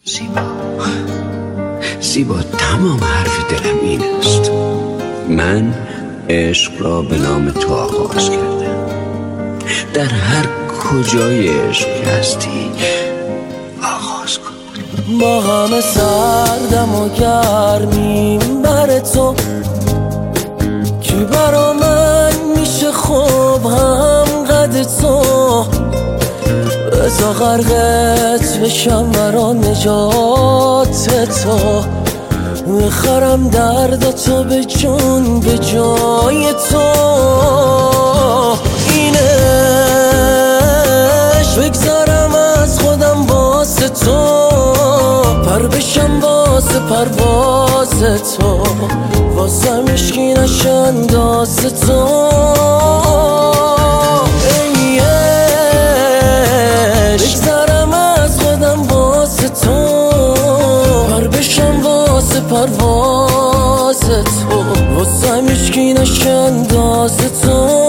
زیبا تمام حرف دلم این است. من عشق را به نام تو آغاز کردم. در هر کجای عشق هستی آغاز کن. با همه سردم و گرمیم بر تو، کی برا من میشه خوب هم قد تو. بزا غرقت بشم برا نجات تو، میخرم درد تو به جون به جای تو. اینش بگذارم از خودم واسه تو، پر بشم واسه پرواز تو، واسه مشکی نشنداز تو. بگذارم از خودم واسه تو، پر بشم واسه پرواز تو، واسه مشکی نشنداز تو.